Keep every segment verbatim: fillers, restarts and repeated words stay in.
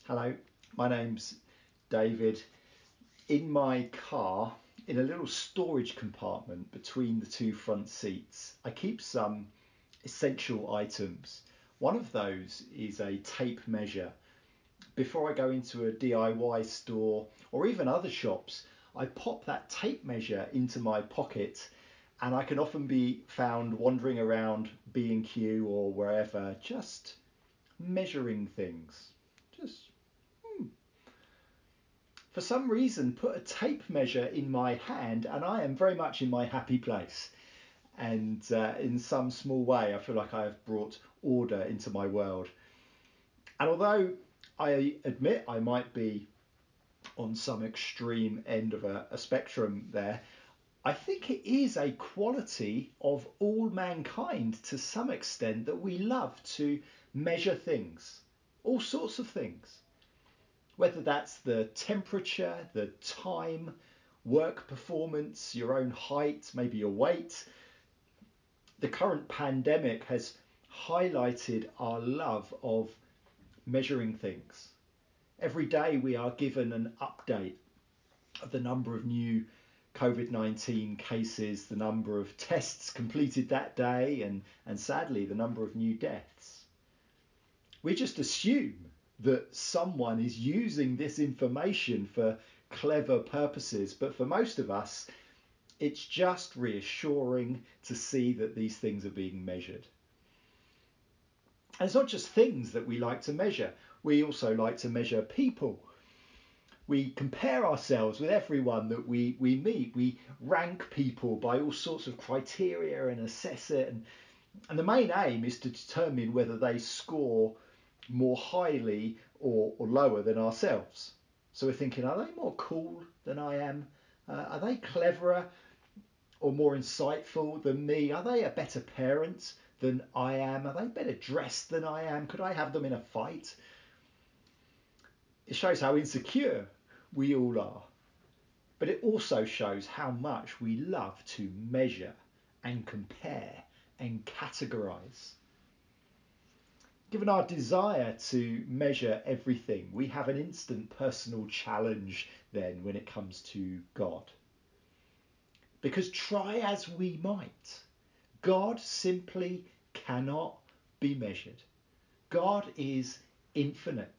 Hello, my name's David. In my car, in a little storage compartment between the two front seats, I keep some essential items. One of those is a tape measure. Before I go into a D I Y store or even other shops, I pop that tape measure into my pocket, and I can often be found wandering around B and Q or wherever, just measuring things. Just for some reason, put a tape measure in my hand, and I am very much in my happy place. And uh, in some small way, I feel like I have brought order into my world. And although I admit I might be on some extreme end of a, a spectrum there, I think it is a quality of all mankind to some extent that we love to measure things, all sorts of things. Whether that's the temperature, the time, work performance, your own height, maybe your weight. The current pandemic has highlighted our love of measuring things. Every day we are given an update of the number of new COVID nineteen cases, the number of tests completed that day, and, and sadly, the number of new deaths. We just assume that someone is using this information for clever purposes, but for most of us, it's just reassuring to see that these things are being measured. And it's not just things that we like to measure. We also like to measure people. We compare ourselves with everyone that we, we meet. We rank people by all sorts of criteria and assess it. And, and the main aim is to determine whether they score more highly or, or lower than ourselves. So we're thinking, are they more cool than I am? Uh, are they cleverer or more insightful than me? Are they a better parent than I am? Are they better dressed than I am? Could I have them in a fight? It shows how insecure we all are. But it also shows how much we love to measure and compare and categorize. Given our desire to measure everything, we have an instant personal challenge then when it comes to God. Because try as we might, God simply cannot be measured. God is infinite.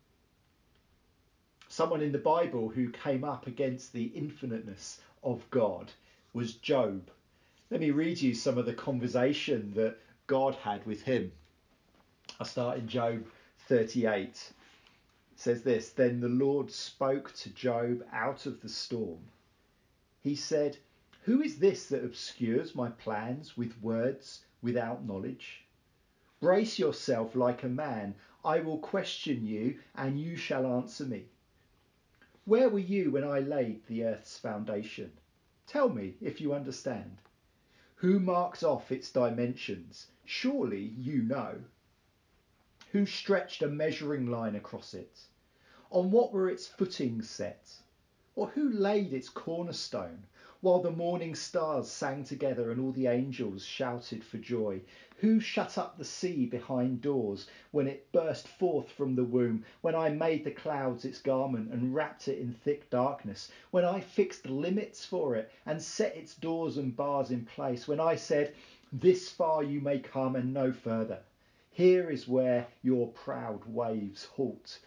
Someone in the Bible who came up against the infiniteness of God was Job. Let me read you some of the conversation that God had with him. I start in Job thirty-eight. It says this: Then the Lord spoke to Job out of the storm. He said, Who is this that obscures my plans with words without knowledge? Brace yourself like a man. I will question you, and you shall answer me. Where were you when I laid the earth's foundation? Tell me if you understand. Who marks off its dimensions? Surely you know. Who stretched a measuring line across it? On what were its footings set? Or who laid its cornerstone, while the morning stars sang together and all the angels shouted for joy? Who shut up the sea behind doors when it burst forth from the womb? When I made the clouds its garment and wrapped it in thick darkness? When I fixed limits for it and set its doors and bars in place? When I said, this far you may come and no further? Here is where your proud waves halt.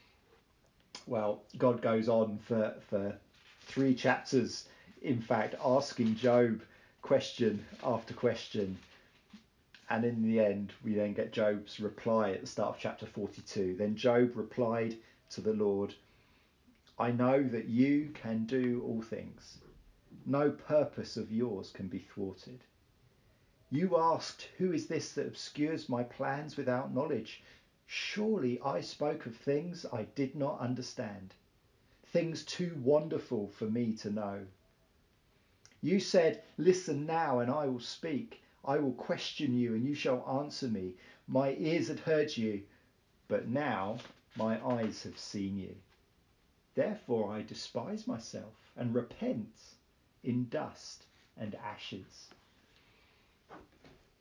Well, God goes on for, for three chapters, in fact, asking Job question after question. And in the end, we then get Job's reply at the start of chapter forty-two. Then Job replied to the Lord, I know that you can do all things. No purpose of yours can be thwarted. You asked, who is this that obscures my plans without knowledge? Surely I spoke of things I did not understand, things too wonderful for me to know. You said, listen now and I will speak. I will question you and you shall answer me. My ears had heard you, but now my eyes have seen you. Therefore I despise myself and repent in dust and ashes.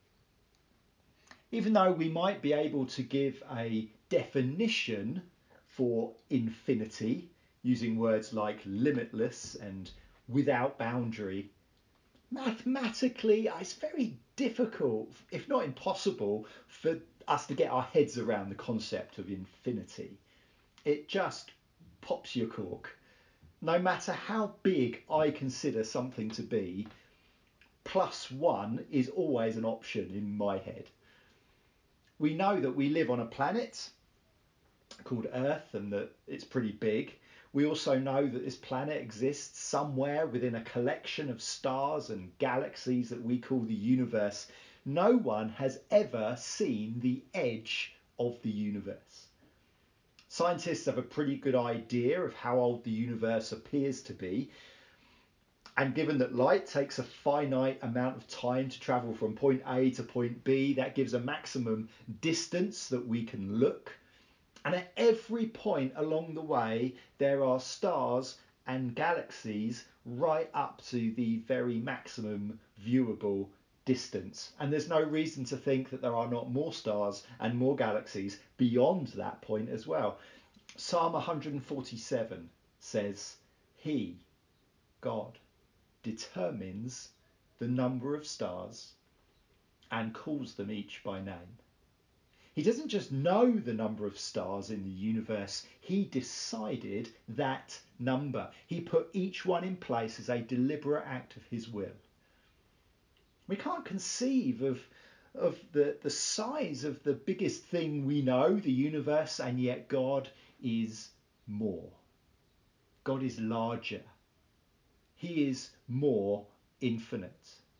Even though we might be able to give a definition for infinity, using words like limitless and without boundary. Mathematically, it's very difficult, if not impossible, for us to get our heads around the concept of infinity. It just pops your cork. No matter how big I consider something to be, plus one is always an option in my head. We know that we live on a planet called Earth and that it's pretty big. We also know that this planet exists somewhere within a collection of stars and galaxies that we call the universe. No one has ever seen the edge of the universe. Scientists have a pretty good idea of how old the universe appears to be. And given that light takes a finite amount of time to travel from point A to point B, that gives a maximum distance that we can look. And at every point along the way, there are stars and galaxies right up to the very maximum viewable distance. And there's no reason to think that there are not more stars and more galaxies beyond that point as well. Psalm one forty-seven says, He, God, determines the number of stars and calls them each by name. He doesn't just know the number of stars in the universe, he decided that number. He put each one in place as a deliberate act of his will. We can't conceive of, of the, the size of the biggest thing we know, the universe, and yet God is more. God is larger. He is more infinite.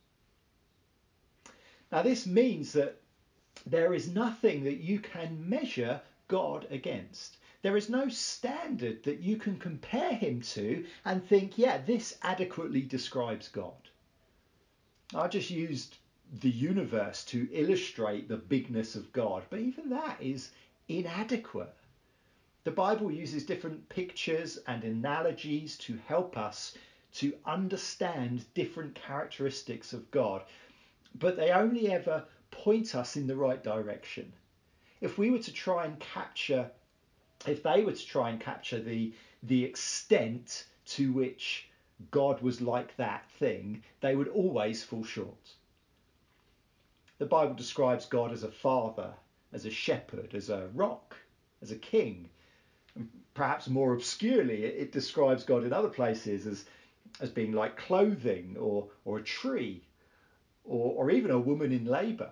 Now this means that there is nothing that you can measure God against. There is no standard that you can compare him to and think, yeah, this adequately describes God. I just used the universe to illustrate the bigness of God, but even that is inadequate. The Bible uses different pictures and analogies to help us to understand different characteristics of God, but they only ever point us in the right direction. If we were to try and capture, if they were to try and capture the, the extent to which God was like that thing, they would always fall short. The Bible describes God as a father, as a shepherd, as a rock, as a king. And perhaps more obscurely, it, it describes God in other places as, as being like clothing or, or a tree or, or even a woman in labour.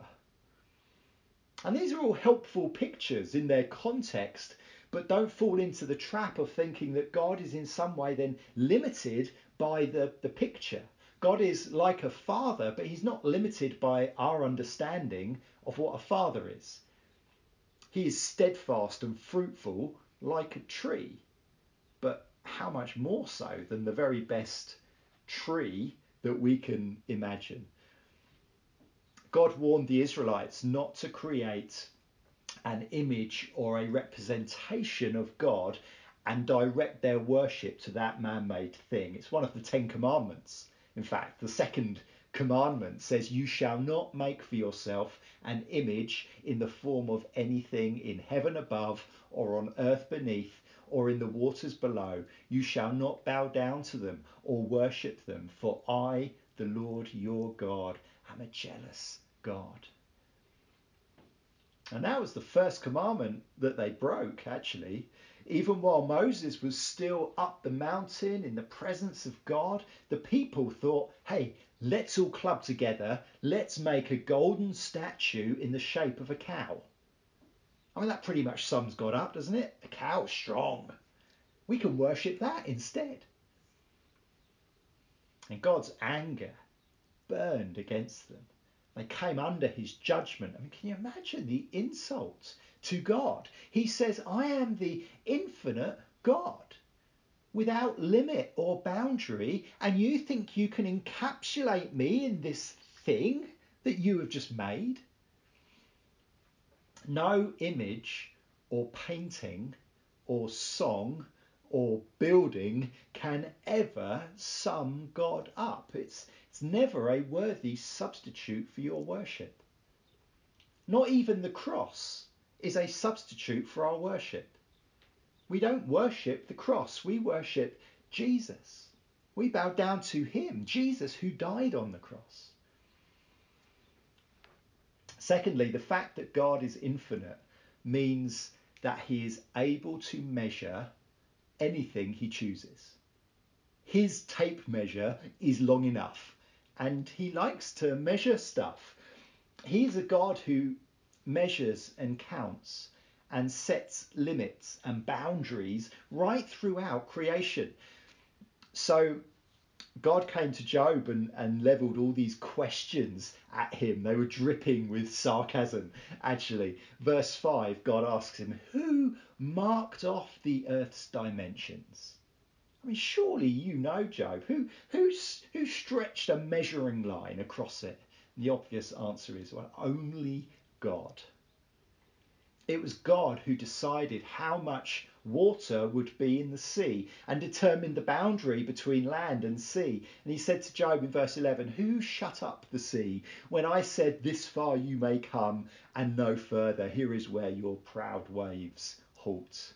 And these are all helpful pictures in their context, but don't fall into the trap of thinking that God is in some way then limited by the, the picture. God is like a father, but he's not limited by our understanding of what a father is. He is steadfast and fruitful like a tree, but how much more so than the very best tree that we can imagine. God warned the Israelites not to create an image or a representation of God and direct their worship to that man-made thing. It's one of the Ten Commandments. In fact, the second commandment says, you shall not make for yourself an image in the form of anything in heaven above or on earth beneath or in the waters below. You shall not bow down to them or worship them, for I, the Lord your God, am a jealous God. And that was the first commandment that they broke, actually. Even while Moses was still up the mountain in the presence of God, the people thought, hey, let's all club together. Let's make a golden statue in the shape of a cow. I mean, that pretty much sums God up, doesn't it? A cow, strong. We can worship that instead. And God's anger burned against them. They came under his judgment. I mean, can you imagine the insult to God? He says, I am the infinite God without limit or boundary, and you think you can encapsulate me in this thing that you have just made? No image or painting or song or building can ever sum God up. It's It's never a worthy substitute for your worship. Not even the cross is a substitute for our worship. We don't worship the cross. We worship Jesus. We bow down to him, Jesus, who died on the cross. Secondly, the fact that God is infinite means that he is able to measure anything he chooses. His tape measure is long enough, and he likes to measure stuff. He's a God who measures and counts and sets limits and boundaries right throughout creation. So God came to Job and, and leveled all these questions at him. They were dripping with sarcasm, actually. Verse five, God asks him, who marked off the earth's dimensions? I mean, surely you know, Job. Who, who, who stretched a measuring line across it? And the obvious answer is, well, only God. It was God who decided how much water would be in the sea and determined the boundary between land and sea. And he said to Job in verse eleven, who shut up the sea when I said, this far you may come and no further? Here is where your proud waves halt.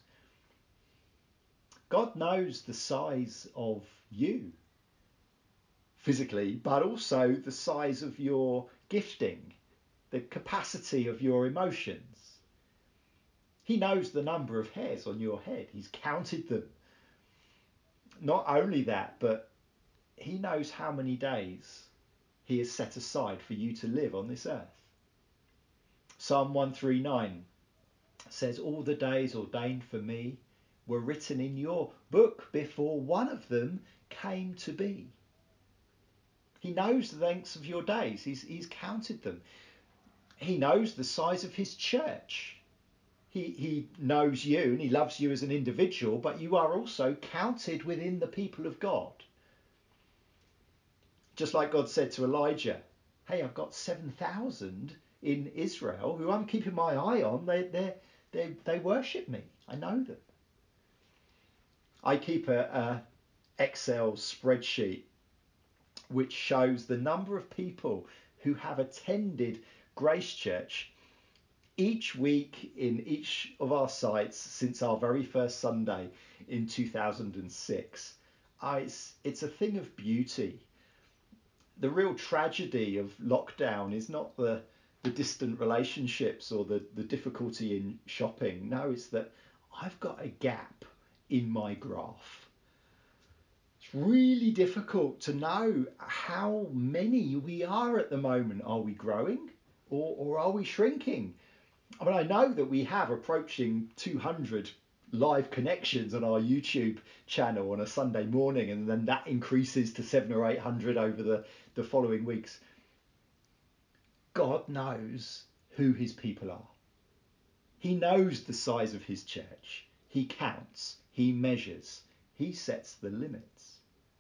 God knows the size of you physically, but also the size of your gifting, the capacity of your emotions. He knows the number of hairs on your head. He's counted them. Not only that, but he knows how many days he has set aside for you to live on this earth. Psalm one thirty-nine says, all the days ordained for me were written in your book before one of them came to be. He knows the lengths of your days. He's, he's counted them. He knows the size of his church. He, he knows you and he loves you as an individual, but you are also counted within the people of God. Just like God said to Elijah, hey, I've got seven thousand in Israel who I'm keeping my eye on. They, they, they, they worship me. I know them. I keep a, a Excel spreadsheet which shows the number of people who have attended Grace Church each week in each of our sites since our very first Sunday in two thousand six. Uh, it's, it's a thing of beauty. The real tragedy of lockdown is not the, the distant relationships or the, the difficulty in shopping. No, it's that I've got a gap in my graph. It's really difficult to know how many we are at the moment. Are we growing or, or are we shrinking? I mean, I know that we have approaching two hundred live connections on our YouTube channel on a Sunday morning, and then that increases to seven or eight hundred over the, the following weeks. God knows who his people are. He knows the size of his church. He counts, he measures, he sets the limits.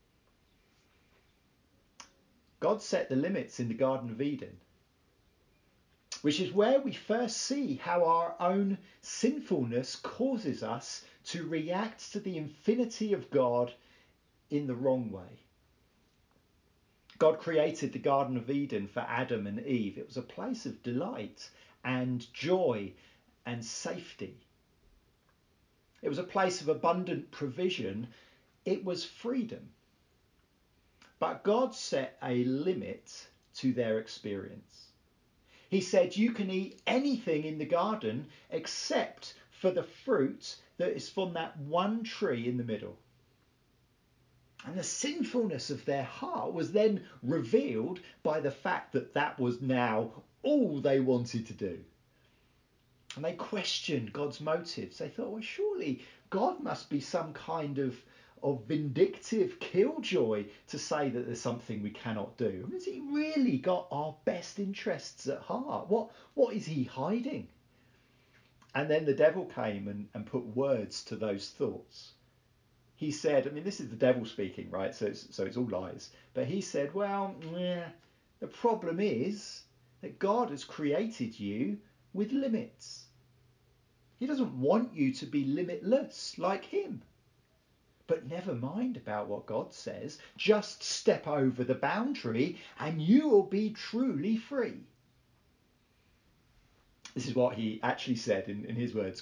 God set the limits in the Garden of Eden, which is where we first see how our own sinfulness causes us to react to the infinity of God in the wrong way. God created the Garden of Eden for Adam and Eve. It was a place of delight and joy and safety. It was a place of abundant provision. It was freedom. But God set a limit to their experience. He said, you can eat anything in the garden except for the fruit that is from that one tree in the middle. And the sinfulness of their heart was then revealed by the fact that that was now all they wanted to do. And they questioned God's motives. They thought, well, surely God must be some kind of of vindictive killjoy to say that there's something we cannot do. Has he really got our best interests at heart? What what is he hiding? And then the devil came and, and put words to those thoughts. He said, I mean, this is the devil speaking, right? So it's, so it's all lies. But he said, well, yeah, the problem is that God has created you with limits. He doesn't want you to be limitless like him. But never mind about what God says. Just step over the boundary and you will be truly free. This is what he actually said in, in his words.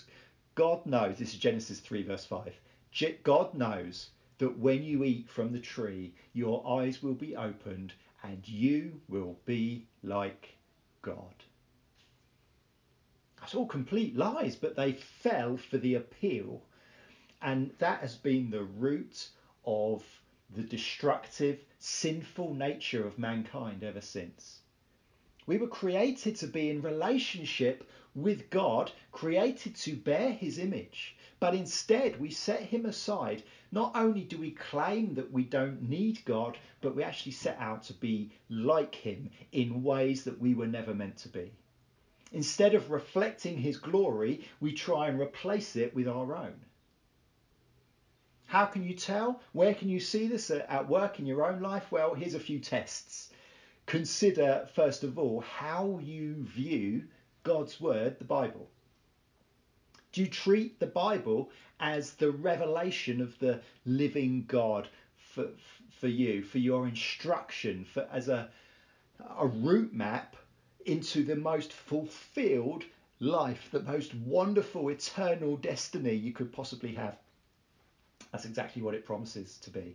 God knows, this is Genesis three verse five, God knows that when you eat from the tree, your eyes will be opened and you will be like God. That's all complete lies, but they fell for the appeal. And that has been the root of the destructive, sinful nature of mankind ever since. We were created to be in relationship with God, created to bear his image. But instead, we set him aside. Not only do we claim that we don't need God, but we actually set out to be like him in ways that we were never meant to be. Instead of reflecting his glory, we try and replace it with our own. How can you tell? Where can you see this at work in your own life? Well, here's a few tests. Consider, first of all, how you view God's word, the Bible. Do you treat the Bible as the revelation of the living God for, for you, for your instruction, for as a, a route map into the most fulfilled life, the most wonderful eternal destiny you could possibly have? That's exactly what it promises to be.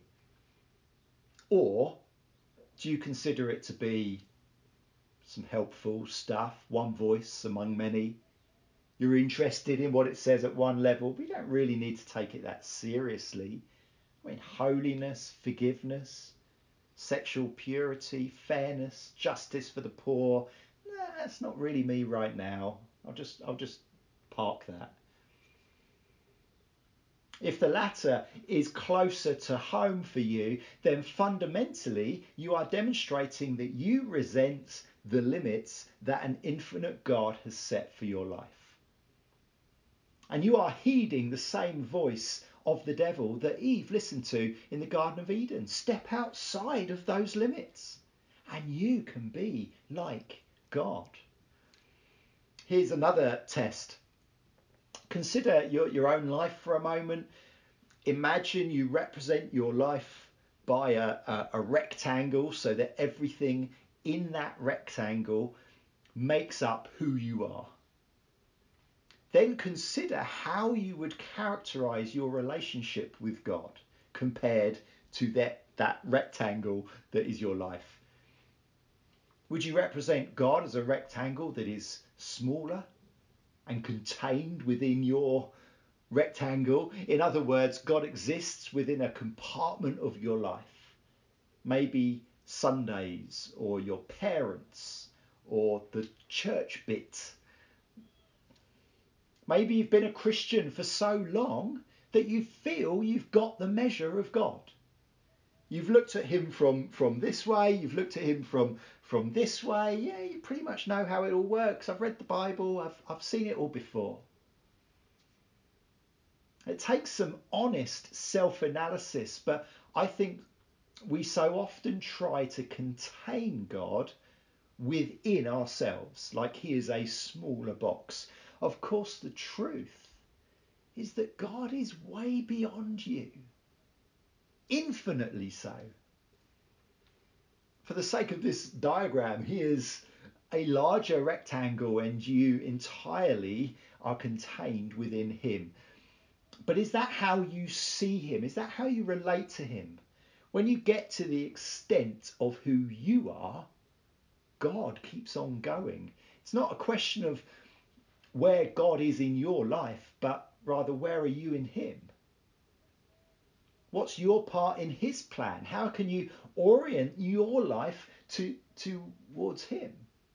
Or do you consider it to be some helpful stuff, one voice among many? You're interested in what it says at one level, but you don't really need to take it that seriously. I mean, holiness, forgiveness, sexual purity, fairness, justice for the poor. Nah, that's not really me right now. I'll just, I'll just park that. If the latter is closer to home for you, then fundamentally you are demonstrating that you resent the limits that an infinite God has set for your life. And you are heeding the same voice of the devil that Eve listened to in the Garden of Eden. Step outside of those limits and you can be like God. Here's another test. Consider your, your own life for a moment. Imagine you represent your life by a, a, a rectangle so that everything in that rectangle makes up who you are. Then consider how you would characterize your relationship with God compared to that, that rectangle that is your life. Would you represent God as a rectangle that is smaller and contained within your rectangle? In other words, God exists within a compartment of your life. Maybe Sundays or your parents or the church bit. Maybe you've been a Christian for so long that you feel you've got the measure of God. You've looked at him from, from this way, you've looked at him from, from this way. Yeah, you pretty much know how it all works. I've read the Bible, I've, I've seen it all before. It takes some honest self-analysis, but I think we so often try to contain God within ourselves, like he is a smaller box. Of course, the truth is that God is way beyond you, infinitely so. For the sake of this diagram, here's a larger rectangle and you entirely are contained within him. But is that how you see him? Is that how you relate to him? When you get to the extent of who you are, God keeps on going. It's not a question of where God is in your life, but rather where are you in him? What's your part in his plan? How can you orient your life to, towards him?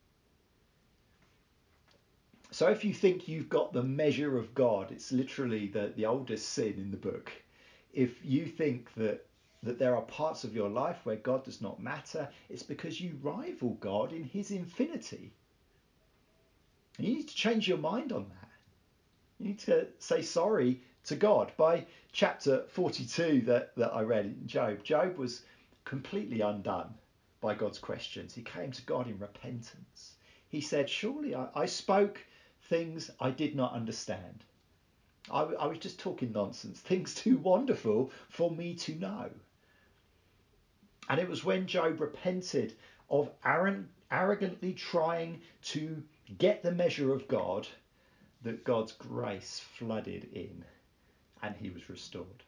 So if you think you've got the measure of God, it's literally the, the oldest sin in the book. If you think that, that there are parts of your life where God does not matter, it's because you rival God in his infinity. And you need to change your mind on that. You need to say sorry to God. By chapter forty-two that, that I read in Job, Job was completely undone by God's questions. He came to God in repentance. He said, surely I, I spoke things I did not understand. I, I was just talking nonsense, things too wonderful for me to know. And it was when Job repented of arrogantly trying to get the measure of God that God's grace flooded in and he was restored.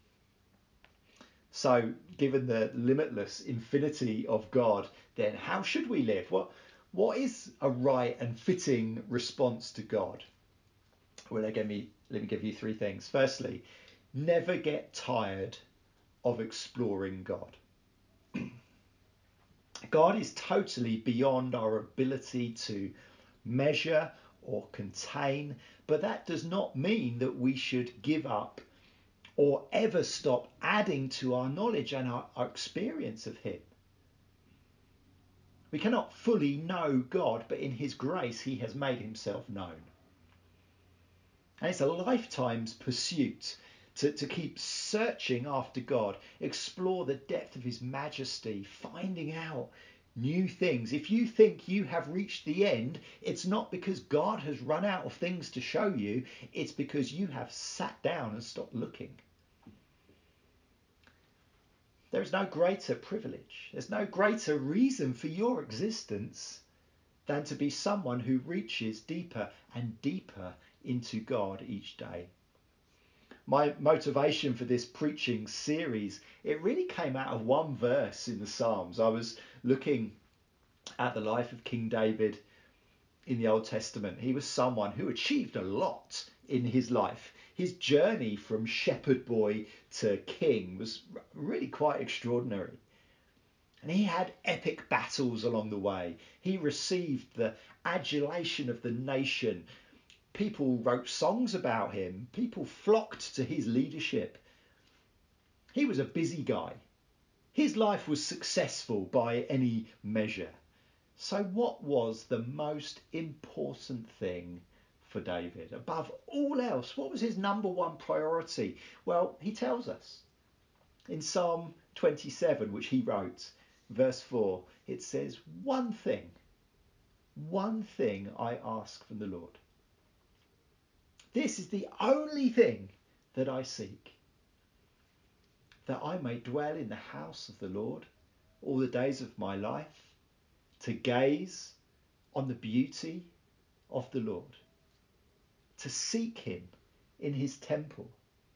So, given the limitless infinity of God, then how should we live? What, what is a right and fitting response to God? Well, let me, let me give you three things. Firstly, never get tired of exploring God. God is totally beyond our ability to measure or contain, but that does not mean that we should give up or ever stop adding to our knowledge and our, our experience of him. We cannot fully know God, but in his grace he has made himself known. And it's a lifetime's pursuit to, to keep searching after God, explore the depth of his majesty, finding out new things. If you think you have reached the end, it's not because God has run out of things to show you, it's because you have sat down and stopped looking. There is no greater privilege, there's no greater reason for your existence than to be someone who reaches deeper and deeper into God each day. My motivation for this preaching series, it really came out of one verse in the Psalms. I was looking at the life of King David in the Old Testament. He was someone who achieved a lot in his life. His journey from shepherd boy to king was really quite extraordinary. And he had epic battles along the way. He received the adulation of the nation. People wrote songs about him. People flocked to his leadership. He was a busy guy. His life was successful by any measure. So what was the most important thing for David? Above all else, what was his number one priority? Well, he tells us in Psalm twenty-seven, which he wrote, verse four, it says, one thing, one thing I ask from the Lord. This is the only thing that I seek, that I may dwell in the house of the Lord all the days of my life, to gaze on the beauty of the Lord, to seek him in his temple.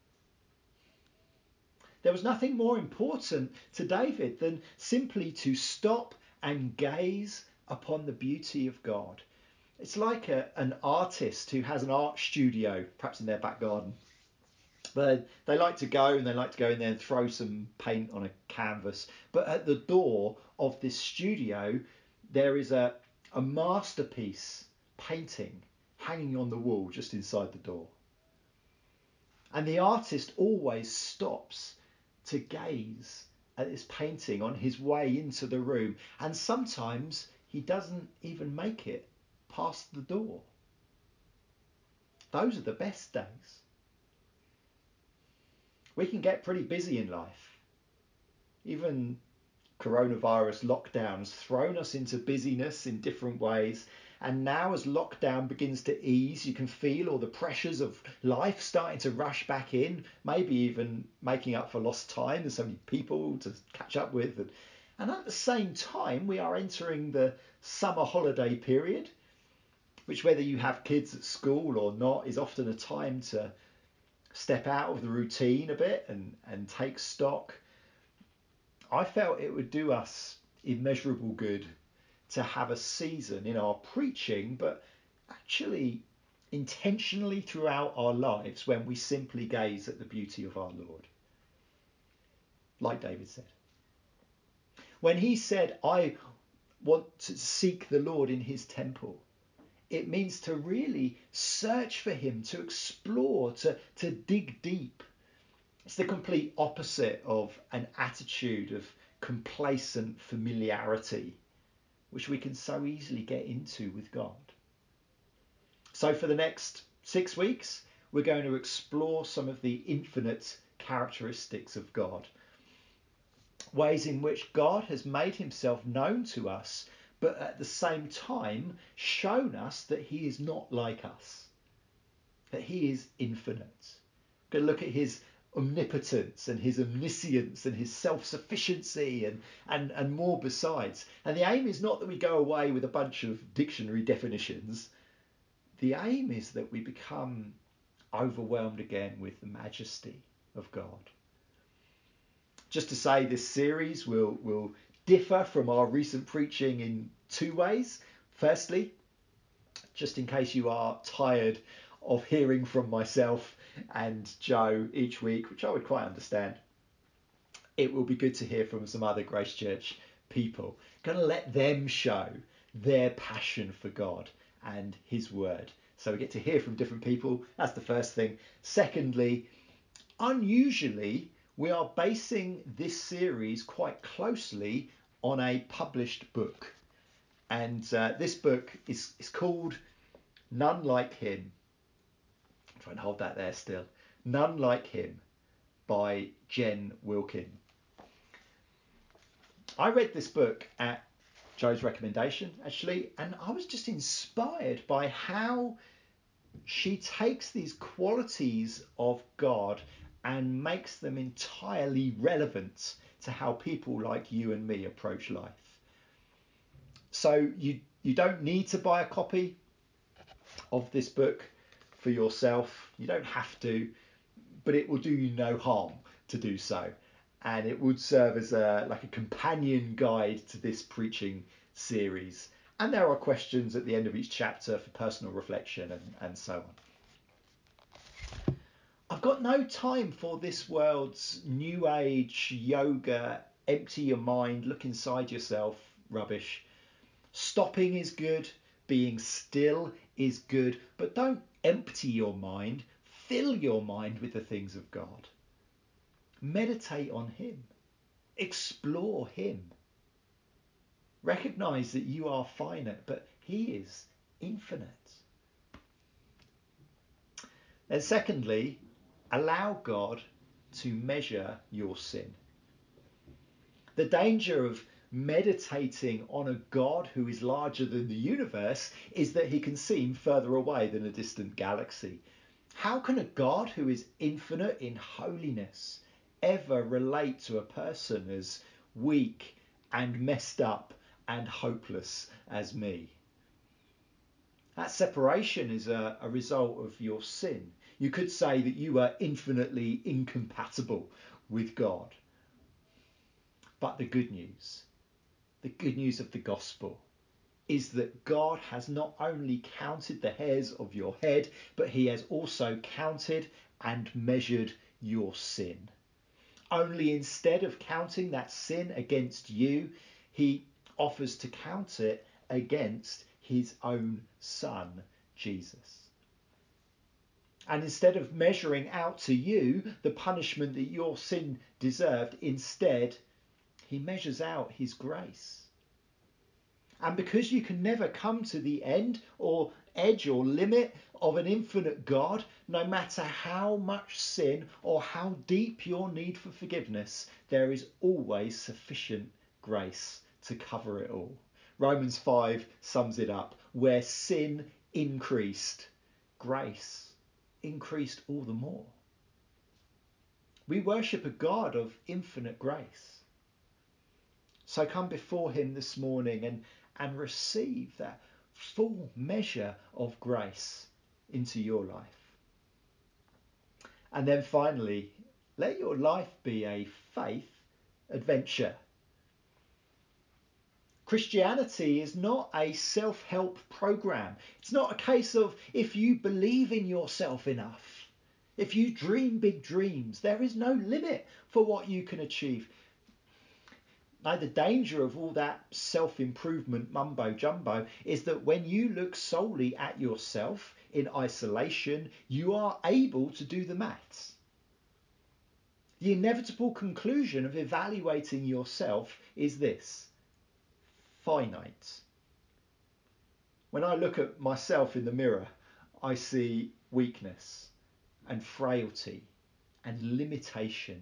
There was nothing more important to David than simply to stop and gaze upon the beauty of God. It's like a, an artist who has an art studio, perhaps in their back garden. But they like to go and they like to go in there and throw some paint on a canvas. But at the door of this studio, there is a, a masterpiece painting hanging on the wall just inside the door. And the artist always stops to gaze at this painting on his way into the room. And sometimes he doesn't even make it past the door. Those are the best days. We can get pretty busy in life. Even coronavirus lockdowns thrown us into busyness in different ways. And now as lockdown begins to ease, you can feel all the pressures of life starting to rush back in, maybe even making up for lost time. There's so many people to catch up with. And, and at the same time, we are entering the summer holiday period, which, whether you have kids at school or not, is often a time to step out of the routine a bit and, and take stock. I felt it would do us immeasurable good to have a season in our preaching, but actually intentionally throughout our lives, when we simply gaze at the beauty of our Lord. Like David said. When he said, I want to seek the Lord in his temple, it means to really search for him, to explore, to, to dig deep. It's the complete opposite of an attitude of complacent familiarity, which we can so easily get into with God. So for the next six weeks, we're going to explore some of the infinite characteristics of God, ways in which God has made himself known to us, but at the same time shown us that he is not like us, that he is infinite. We're going to look at his omnipotence and his omniscience and his self-sufficiency and, and, and more besides. And the aim is not that we go away with a bunch of dictionary definitions, the aim is that we become overwhelmed again with the majesty of God. Just to say, this series will, will differ from our recent preaching in two ways. Firstly, just in case you are tired of hearing from myself and Joe each week, which I would quite understand, it will be good to hear from some other Grace Church people. Going to let them show their passion for God and his word. So we get to hear from different people. That's the first thing. Secondly, unusually, we are basing this series quite closely on a published book. And uh, this book is, is called None Like Him. I'm trying to hold that there still. None Like Him by Jen Wilkin. I read this book at Joe's recommendation, actually, and I was just inspired by how she takes these qualities of God and makes them entirely relevant to how people like you and me approach life. So you you don't need to buy a copy of this book for yourself. You don't have to, but it will do you no harm to do so. And it would serve as a like a companion guide to this preaching series. And there are questions at the end of each chapter for personal reflection and, and so on. I've got no time for this world's new age yoga, empty your mind, look inside yourself rubbish. Stopping is good, being still is good, but don't empty your mind. Fill your mind with the things of God. Meditate on him. Explore him. Recognize that you are finite, but he is infinite. And secondly, allow God to measure your sin. The danger of meditating on a God who is larger than the universe is that he can seem further away than a distant galaxy. How can a God who is infinite in holiness ever relate to a person as weak and messed up and hopeless as me? That separation is a, a result of your sin. You could say that you are infinitely incompatible with God. But the good news, the good news of the gospel, is that God has not only counted the hairs of your head, but he has also counted and measured your sin. Only instead of counting that sin against you, he offers to count it against his own son, Jesus. And instead of measuring out to you the punishment that your sin deserved, instead, he measures out his grace. And because you can never come to the end or edge or limit of an infinite God, no matter how much sin or how deep your need for forgiveness, there is always sufficient grace to cover it all. Romans five sums it up. Where sin increased, grace increased all the more. We worship a God of infinite grace. So come before him this morning and, and receive that full measure of grace into your life. And then finally, let your life be a faith adventure. Christianity is not a self-help program. It's not a case of if you believe in yourself enough, if you dream big dreams, there is no limit for what you can achieve. Now, the danger of all that self-improvement mumbo jumbo is that when you look solely at yourself in isolation, you are able to do the maths. The inevitable conclusion of evaluating yourself is this: finite. When I look at myself in the mirror, I see weakness and frailty and limitation.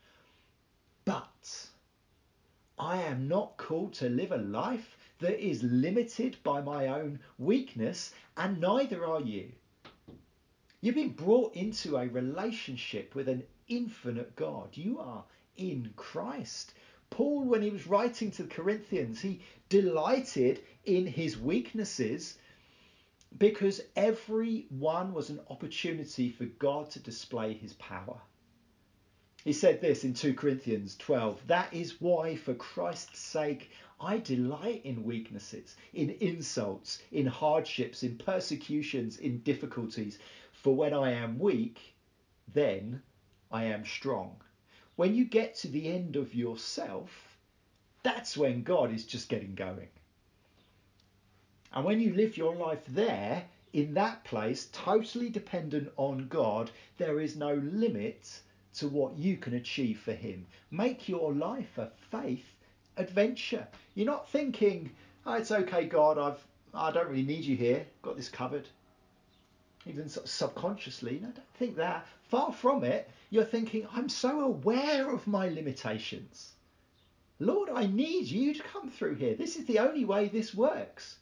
But I am not called to live a life that is limited by my own weakness, and neither are you. You've been brought into a relationship with an infinite God. You are in Christ. Paul, when he was writing to the Corinthians, he delighted in his weaknesses because every one was an opportunity for God to display his power. He said this in two Corinthians twelve, that is why for Christ's sake I delight in weaknesses, in insults, in hardships, in persecutions, in difficulties. For when I am weak, then I am strong. When you get to the end of yourself, that's when God is just getting going. And when you live your life there, in that place, totally dependent on God, there is no limit to what you can achieve for him. Make your life a faith adventure. You're not thinking, oh, it's okay, God, I've, I don't really need you here. Got this covered. Even sort of subconsciously, no, don't think that. Far from it, you're thinking, I'm so aware of my limitations. Lord, I need you to come through here. This is the only way this works.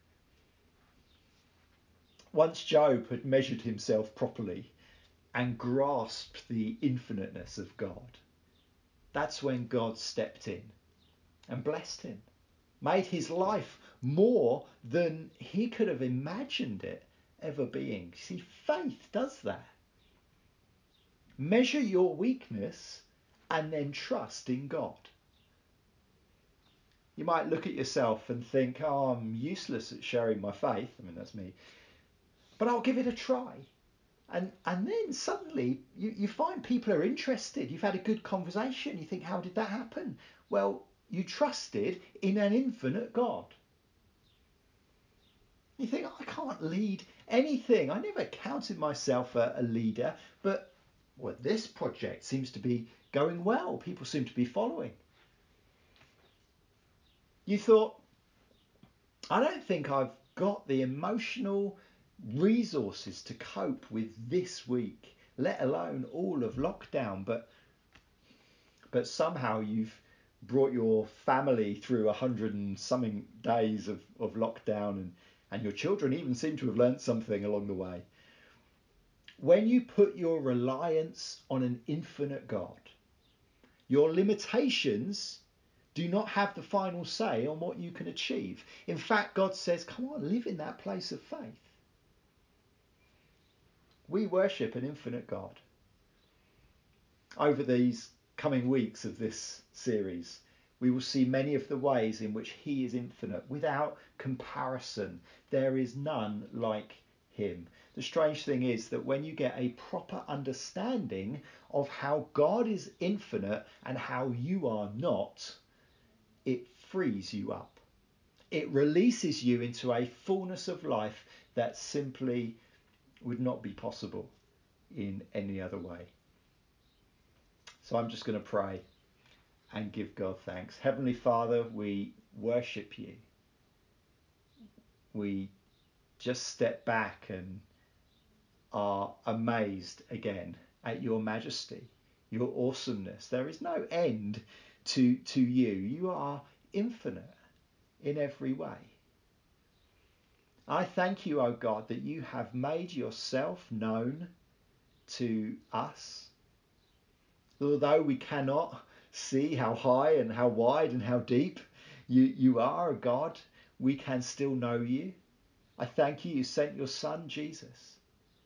Once Job had measured himself properly and grasped the infiniteness of God, that's when God stepped in and blessed him, made his life more than he could have imagined it ever being. See, faith does that. Measure your weakness and then trust in God. You might look at yourself and think, oh, I'm useless at sharing my faith. I mean, that's me. But I'll give it a try. And and then suddenly you, you find people are interested. You've had a good conversation. You think, how did that happen? Well, you trusted in an infinite God. You think, oh, I can't lead anything. I never counted myself a, a leader. But well, this project seems to be going well. People seem to be following. You thought, I don't think I've got the emotional resources to cope with this week, let alone all of lockdown. But but somehow you've brought your family through a hundred and something days of, of lockdown, and, and your children even seem to have learnt something along the way. When you put your reliance on an infinite God, your limitations do not have the final say on what you can achieve. In fact, God says, come on, live in that place of faith. We worship an infinite God. Over these coming weeks of this series, we will see many of the ways in which he is infinite. Without comparison, there is none like him. The strange thing is that when you get a proper understanding of how God is infinite and how you are not, it frees you up. It releases you into a fullness of life that simply would not be possible in any other way. So I'm just going to pray and give God thanks. Heavenly Father, we worship you. We just step back and are amazed again at your majesty, your awesomeness. There is no end to, to you. You are infinite in every way. I thank you, O God, that you have made yourself known to us. Although we cannot see how high and how wide and how deep you, you are, O God, we can still know you. I thank you, you sent your Son, Jesus,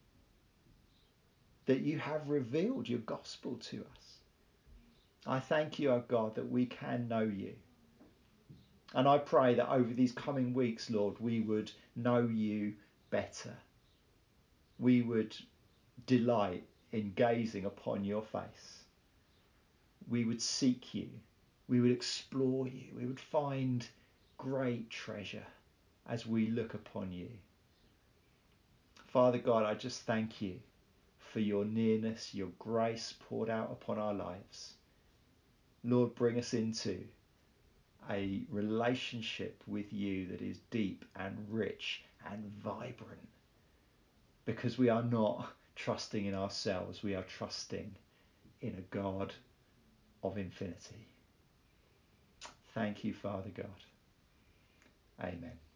that you have revealed your gospel to us. I thank you, O God, that we can know you. And I pray that over these coming weeks, Lord, we would know you better. We would delight in gazing upon your face. We would seek you. We would explore you. We would find great treasure as we look upon you. Father God, I just thank you for your nearness, your grace poured out upon our lives. Lord, bring us into a relationship with you that is deep and rich and vibrant, because we are not trusting in ourselves, we are trusting in a God of infinity. Thank you, Father God. Amen.